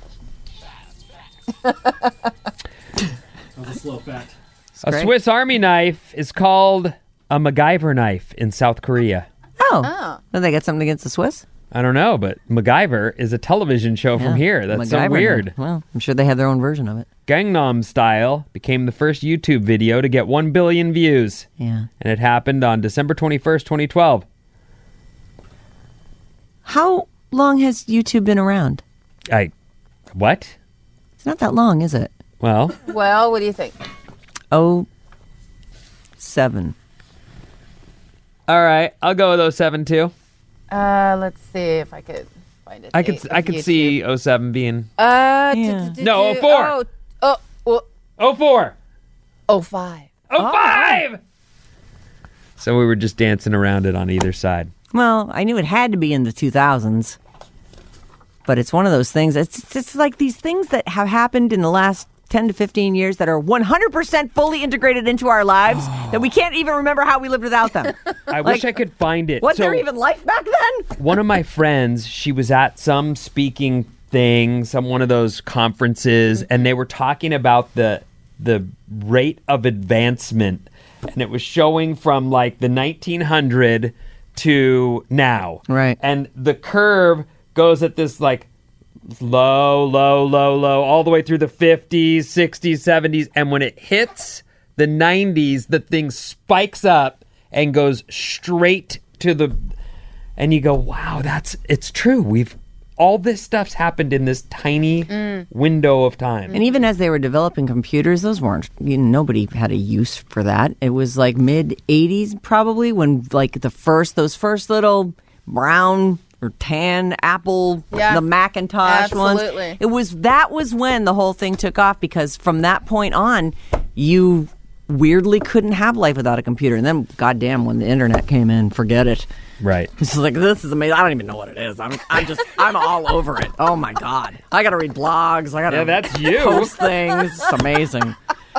Speaker 6: That was a slow fact.
Speaker 4: A
Speaker 3: great.
Speaker 4: Swiss Army knife is called a MacGyver knife in South Korea.
Speaker 3: Oh.
Speaker 5: Oh.
Speaker 3: Did they get something against the Swiss?
Speaker 4: I don't know, but MacGyver is a television show from
Speaker 3: Yeah,
Speaker 4: here. That's so
Speaker 3: MacGyver
Speaker 4: weird.
Speaker 3: did. Well, I'm sure they had their own version of it.
Speaker 4: Gangnam Style became the first YouTube video to get one billion views.
Speaker 3: Yeah.
Speaker 4: And it happened on December twenty-first, twenty twelve.
Speaker 3: How long has YouTube been around?
Speaker 4: I, what?
Speaker 3: It's not that long, is it?
Speaker 4: Well,
Speaker 5: Well, what do you think?
Speaker 3: Oh, seven.
Speaker 4: all right. I'll go with oh seven too.
Speaker 5: Uh, let's see if I could find it.
Speaker 4: I could I could see oh seven being
Speaker 5: Uh,
Speaker 3: Yeah.
Speaker 5: d- d-
Speaker 4: No,
Speaker 5: d-
Speaker 4: oh four.
Speaker 5: Oh, oh, well,
Speaker 4: oh four.
Speaker 5: oh five.
Speaker 4: oh five. So we were just dancing around it on either side.
Speaker 3: Well, I knew it had to be in the two thousands. But it's one of those things. It's, it's it's like these things that have happened in the last ten to fifteen years that are one hundred percent fully integrated into our lives that we can't even remember how we lived without them.
Speaker 4: I
Speaker 3: Like,
Speaker 4: wish I could find it.
Speaker 3: Was
Speaker 4: So-
Speaker 3: there even life back then?
Speaker 4: One of my friends, she was at some speaking thing, some one of those conferences, and they were talking about the the rate of advancement, and it was showing from like the nineteen hundred to now.
Speaker 3: Right.
Speaker 4: And the curve goes at this like low, low, low, low, all the way through the fifties, sixties, seventies, and when it hits the nineties, the thing spikes up and goes straight to the, and you go, wow, that's, it's true. We've, all this stuff's happened in this tiny window of time.
Speaker 3: And even as they were developing computers, those weren't, you know, nobody had a use for that. It was like mid eighties probably when like the first, those first little brown or tan Apple,
Speaker 5: Yeah.
Speaker 3: the Macintosh
Speaker 5: Absolutely.
Speaker 3: ones. It was, that was when the whole thing took off because from that point on, you weirdly couldn't have life without a computer. And then, goddamn, when the internet came in, forget it.
Speaker 4: Right.
Speaker 3: It's like, this is amazing. I don't even know what it is. I'm, I'm just, I'm all over it. Oh my God. I got to read blogs. I got to
Speaker 4: Yeah, that's you.
Speaker 3: post things. It's amazing.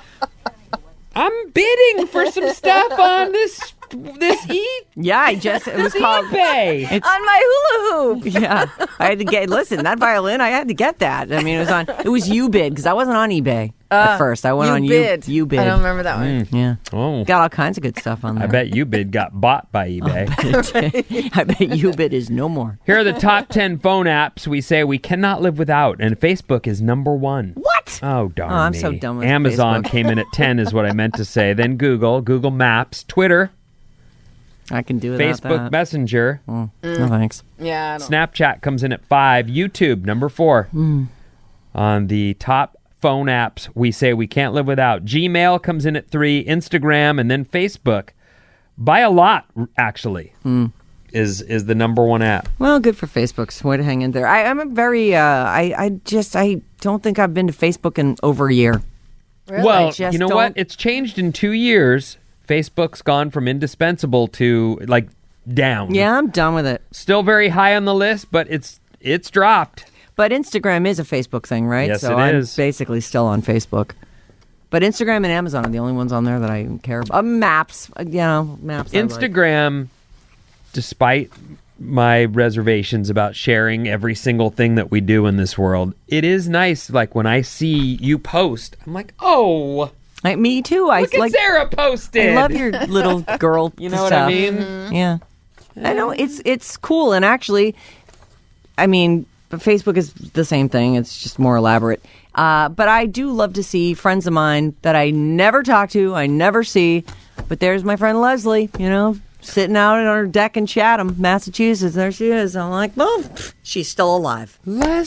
Speaker 4: I'm bidding for some stuff on this, this e
Speaker 3: Yeah, I just, it was called,
Speaker 4: eBay.
Speaker 3: it's,
Speaker 5: On my hula hoop.
Speaker 3: yeah. I had to get, listen, that violin, I had to get that. I mean, it was on, it was Ubid because I wasn't on eBay at first. I went on
Speaker 5: Ubid.
Speaker 3: U, Ubid.
Speaker 5: I don't remember that one.
Speaker 3: Yeah.
Speaker 4: Oh,
Speaker 3: Got all kinds of good stuff on there.
Speaker 4: I bet Ubid got bought by eBay.
Speaker 3: I bet Ubid is no more.
Speaker 4: Here are the top ten phone apps we say we cannot live without, and Facebook is number one.
Speaker 3: What?
Speaker 4: Oh, darn
Speaker 3: Oh, I'm
Speaker 4: me.
Speaker 3: so done with
Speaker 4: Amazon
Speaker 3: Facebook.
Speaker 4: came in at ten is what I meant to say. Then Google, Google Maps, Twitter,
Speaker 3: I can do without
Speaker 4: Facebook
Speaker 3: that.
Speaker 4: Messenger.
Speaker 3: No thanks.
Speaker 5: Yeah, I don't
Speaker 4: Snapchat comes in at five. YouTube, number four.
Speaker 3: Hmm.
Speaker 4: On the top phone apps we say we can't live without. Gmail comes in at three. Instagram, and then Facebook. By a lot, r- actually,
Speaker 3: Hmm.
Speaker 4: is is the number one app.
Speaker 3: Well, good for Facebook's way to hang in there. I, I'm a very, uh, I, I just, I don't think I've been to Facebook in over a year.
Speaker 5: Really?
Speaker 4: Well,
Speaker 3: I just
Speaker 4: you know
Speaker 3: don't-
Speaker 4: what? It's changed in two years. Facebook's gone from indispensable to like down.
Speaker 3: Yeah, I'm done with it.
Speaker 4: Still very high on the list, but it's it's dropped.
Speaker 3: But Instagram is a Facebook thing, right?
Speaker 4: Yes,
Speaker 3: so
Speaker 4: it
Speaker 3: I'm
Speaker 4: is.
Speaker 3: basically still on Facebook. But Instagram and Amazon are the only ones on there that I care about. Uh, maps, uh, you know, maps. I like.
Speaker 4: Instagram, despite my reservations about sharing every single thing that we do in this world, it is nice. Like when I see you post, I'm like, oh,
Speaker 3: Like, me too. I
Speaker 4: look at
Speaker 3: like.
Speaker 4: Sarah posted.
Speaker 3: I love your little girl.
Speaker 4: You know what
Speaker 3: stuff.
Speaker 4: I mean?
Speaker 3: Yeah, I know it's it's cool, and actually, I mean, but Facebook is the same thing. It's just more elaborate. Uh, but I do love to see friends of mine that I never talk to, I never see. But there's my friend Leslie, you know, sitting out on her deck in Chatham, Massachusetts. There she is. I'm like, well, pff, she's still alive.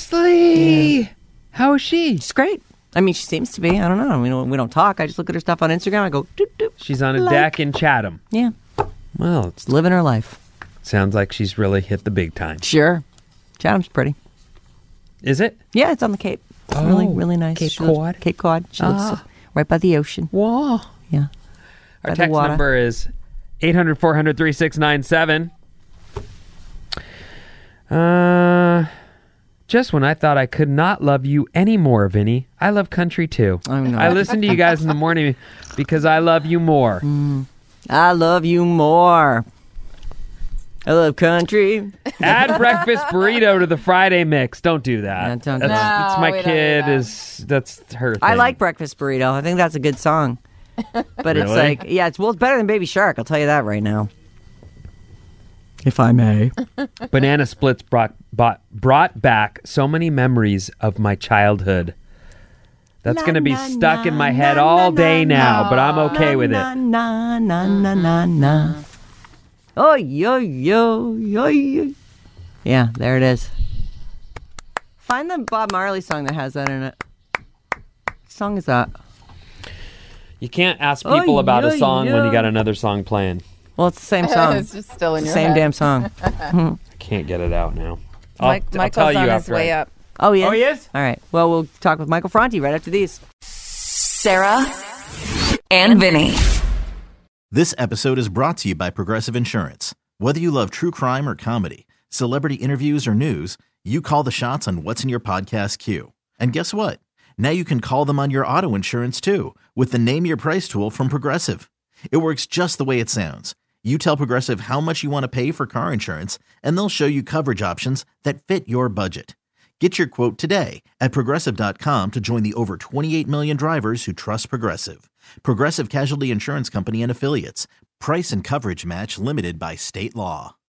Speaker 4: Leslie. How is she?
Speaker 3: She's great. I mean, she seems to be. I don't know. We don't, we don't talk. I just look at her stuff on Instagram. I go, doop, doop.
Speaker 4: She's on a
Speaker 3: Like-
Speaker 4: deck in Chatham.
Speaker 3: Yeah,
Speaker 4: Well, it
Speaker 3: living her life.
Speaker 4: sounds like she's really hit the big time.
Speaker 3: Sure. Chatham's pretty.
Speaker 4: Is it?
Speaker 3: Yeah, it's on the Cape. It's really,
Speaker 4: Oh,
Speaker 3: really nice.
Speaker 4: Cape
Speaker 3: She lives-
Speaker 4: Cod?
Speaker 3: Cape Cod. She lives
Speaker 4: Ah.
Speaker 3: right by the ocean.
Speaker 4: Whoa.
Speaker 3: Yeah.
Speaker 4: Our
Speaker 3: By the
Speaker 4: text
Speaker 3: water.
Speaker 4: number is eight hundred, four hundred, thirty-six ninety-seven. Uh, just when I thought I could not love you anymore, Vinny, I love country too.
Speaker 3: I'm not.
Speaker 4: I listen to you guys in the morning because I love you more.
Speaker 3: I love you more. I love country.
Speaker 4: Add breakfast burrito to the Friday mix. Don't do that.
Speaker 3: Yeah, don't-
Speaker 4: that's,
Speaker 3: No,
Speaker 4: that's my
Speaker 5: we don't do
Speaker 4: kid.
Speaker 5: that.
Speaker 4: Is that's her thing.
Speaker 3: I like breakfast burrito. I think that's a good song. But it's
Speaker 4: Really?
Speaker 3: like, yeah, it's well, it's better than Baby Shark. I'll tell you that right now. if I may.
Speaker 4: Banana splits brought, brought, brought back so many memories of my childhood. That's going to be stuck in my head all day now, but I'm okay with it.
Speaker 3: Na, na, na, na, na, na. Oh, yo, yo, yo, yo. Yeah, there it is. Find the Bob Marley song that has that in it. What song is that?
Speaker 4: You can't ask people
Speaker 3: Oh,
Speaker 4: about a
Speaker 3: yo,
Speaker 4: song when
Speaker 3: yo.
Speaker 4: you got another song playing.
Speaker 3: Well, it's the same song.
Speaker 5: It's just still in your
Speaker 3: Same
Speaker 5: head.
Speaker 3: damn song.
Speaker 4: I can't get it out now. I'll,
Speaker 5: Mike,
Speaker 4: I'll
Speaker 5: Michael's
Speaker 4: tell you
Speaker 5: on his
Speaker 4: after
Speaker 5: way
Speaker 4: I-
Speaker 5: up.
Speaker 3: Oh, yeah?
Speaker 4: Oh, he is?
Speaker 3: All right. Well, we'll talk with Michael Franti right after these.
Speaker 2: Sarah and Vinny.
Speaker 1: This episode is brought to you by Progressive Insurance. Whether you love true crime or comedy, celebrity interviews or news, you call the shots on what's in your podcast queue. And guess what? Now you can call them on your auto insurance too with the Name Your Price tool from Progressive. It works just the way it sounds. You tell Progressive how much you want to pay for car insurance, and they'll show you coverage options that fit your budget. Get your quote today at Progressive dot com to join the over twenty-eight million drivers who trust Progressive. Progressive Casualty Insurance Company and Affiliates. Price and coverage match limited by state law.